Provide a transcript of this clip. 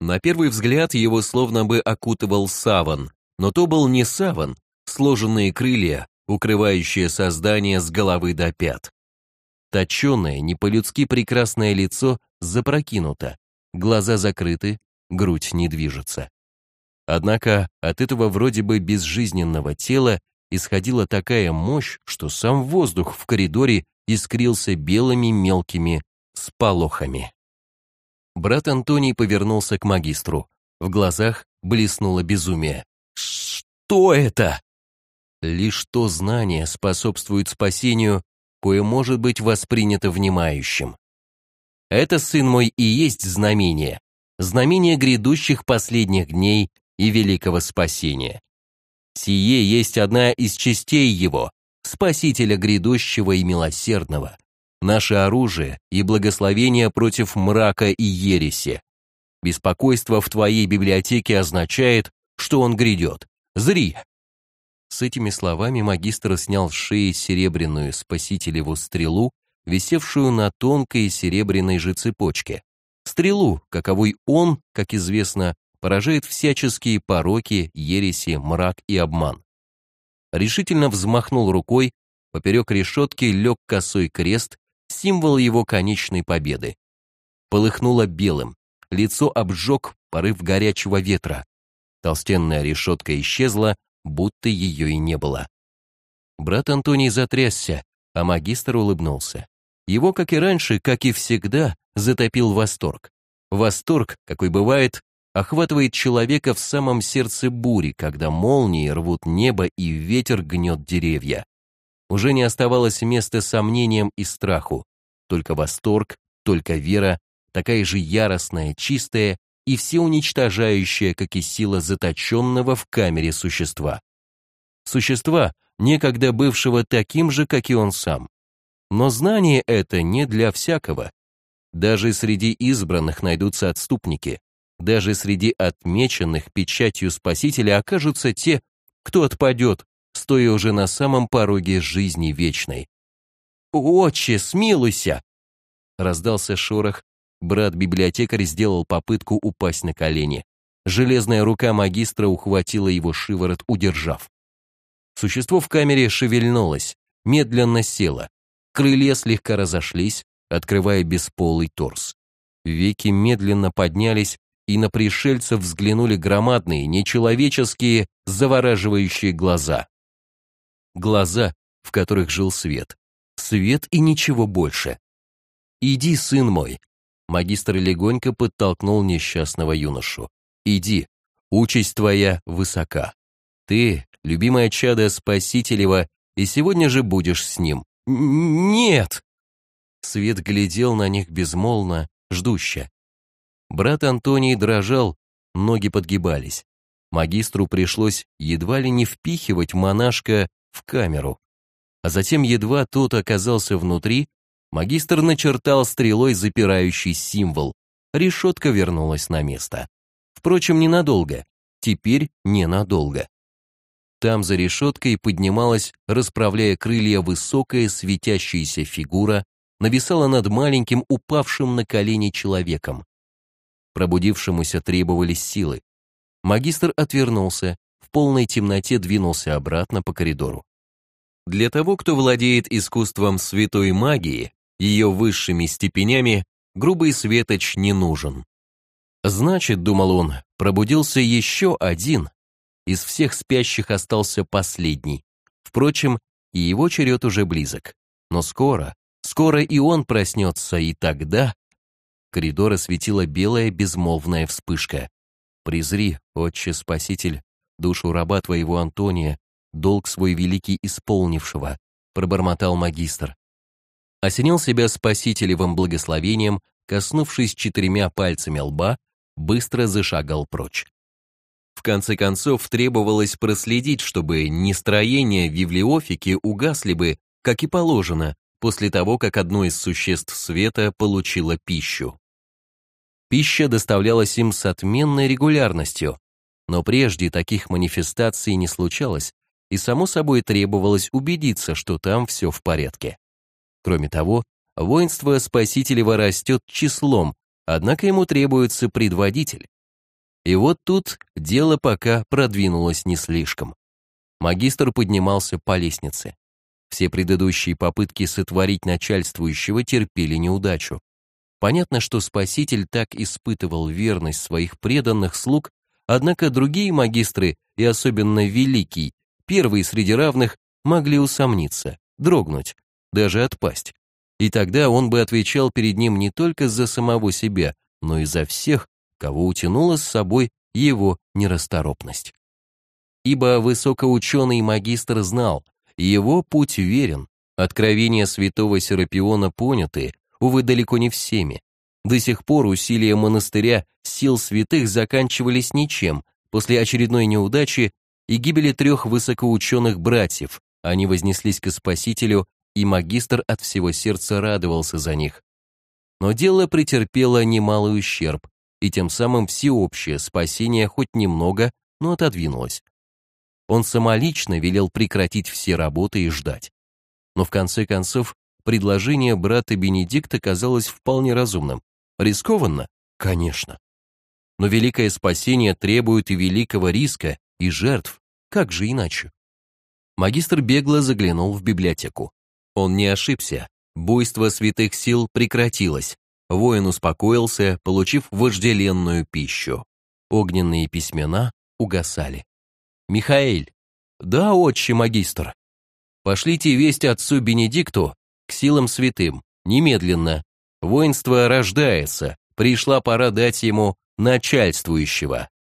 На первый взгляд его словно бы окутывал саван, но то был не саван, сложенные крылья, укрывающие создание с головы до пят. Точеное, не по-людски прекрасное лицо запрокинуто, глаза закрыты, грудь не движется. Однако от этого вроде бы безжизненного тела исходила такая мощь, что сам воздух в коридоре искрился белыми мелкими сполохами. Брат Антоний повернулся к магистру. В глазах блеснуло безумие. «Что это?» Лишь то знание способствует спасению, кое может быть воспринято внимающим. Это, сын мой, и есть знамение грядущих последних дней и великого спасения. Сие есть одна из частей его, Спасителя грядущего и милосердного, наше оружие и благословение против мрака и ереси. Беспокойство в твоей библиотеке означает, что он грядет. Зри!» С этими словами магистр снял с шеи серебряную спасителеву стрелу, висевшую на тонкой серебряной же цепочке. Стрелу, каковой он, как известно, поражает всяческие пороки, ереси, мрак и обман. Решительно взмахнул рукой, поперек решетки лег косой крест, символ его конечной победы. Полыхнуло белым, лицо обжег порыв горячего ветра. Толстенная решетка исчезла, будто ее и не было. Брат Антоний затрясся, а магистр улыбнулся. Его, как и раньше, как и всегда, затопил восторг. Восторг, какой бывает, охватывает человека в самом сердце бури, когда молнии рвут небо и ветер гнет деревья. Уже не оставалось места сомнениям и страху. Только восторг, только вера, такая же яростная, чистая и всеуничтожающая, как и сила заточенного в камере существа. Существа, некогда бывшего таким же, как и он сам. Но знание это не для всякого. Даже среди избранных найдутся отступники. Даже среди отмеченных печатью Спасителя окажутся те, кто отпадет, стоя уже на самом пороге жизни вечной. «Отче, смилуйся!» Раздался шорох. Брат-библиотекарь сделал попытку упасть на колени. Железная рука магистра ухватила его шиворот, удержав. Существо в камере шевельнулось, медленно село. Крылья слегка разошлись, открывая бесполый торс. Веки медленно поднялись, и на пришельцев взглянули громадные, нечеловеческие, завораживающие глаза. Глаза, в которых жил свет. Свет и ничего больше. «Иди, сын мой!» Магистр легонько подтолкнул несчастного юношу. «Иди, участь твоя высока. Ты, любимое чадо Спасителева, и сегодня же будешь с ним». «Нет!» Свет глядел на них безмолвно, ждуще. Брат Антоний дрожал, ноги подгибались. Магистру пришлось едва ли не впихивать монашка в камеру. А затем, едва тот оказался внутри, магистр начертал стрелой запирающий символ. Решетка вернулась на место. Впрочем, ненадолго. Теперь ненадолго. Там за решеткой поднималась, расправляя крылья, высокая светящаяся фигура, нависала над маленьким упавшим на колени человеком. Пробудившемуся требовались силы. Магистр отвернулся, в полной темноте двинулся обратно по коридору. Для того, кто владеет искусством святой магии, ее высшими степенями, грубый светоч не нужен. Значит, думал он, пробудился еще один. Из всех спящих остался последний. Впрочем, и его черед уже близок. Но скоро и он проснется, и тогда... Коридор осветила белая безмолвная вспышка. «Презри, Отче Спаситель, душу раба твоего Антония, долг свой великий исполнившего», пробормотал магистр. Осенил себя спасителевым благословением, коснувшись 4 пальцами лба, быстро зашагал прочь. В конце концов, требовалось проследить, чтобы нестроения в библиофике угасли бы, как и положено, после того, как одно из существ света получило пищу. Пища доставлялась им с отменной регулярностью, но прежде таких манифестаций не случалось, и само собой требовалось убедиться, что там все в порядке. Кроме того, воинство Спасителева растет числом, однако ему требуется предводитель, И вот тут дело пока продвинулось не слишком. Магистр поднимался по лестнице. Все предыдущие попытки сотворить начальствующего терпели неудачу. Понятно, что Спаситель так испытывал верность своих преданных слуг, однако другие магистры, и особенно Великий, первый среди равных, могли усомниться, дрогнуть, даже отпасть. И тогда он бы отвечал перед ним не только за самого себя, но и за всех, кого утянула с собой его нерасторопность. Ибо высокоученый магистр знал, его путь верен, откровения святого Серапиона поняты, увы, далеко не всеми. До сих пор усилия монастыря сил святых заканчивались ничем. После очередной неудачи и гибели 3 высокоученых братьев они вознеслись к Спасителю, и магистр от всего сердца радовался за них. Но дело претерпело немалый ущерб, и тем самым всеобщее спасение хоть немного, но отодвинулось. Он самолично велел прекратить все работы и ждать. Но в конце концов, предложение брата Бенедикта казалось вполне разумным. Рискованно? Конечно. Но великое спасение требует и великого риска, и жертв. Как же иначе? Магистр бегло заглянул в библиотеку. Он не ошибся. Буйство святых сил прекратилось. Воин успокоился, получив вожделенную пищу. Огненные письмена угасали. «Михаэль!» «Да, отче магистр!» «Пошлите весть отцу Бенедикту к силам святым, немедленно. Воинство рождается, пришла пора дать ему начальствующего».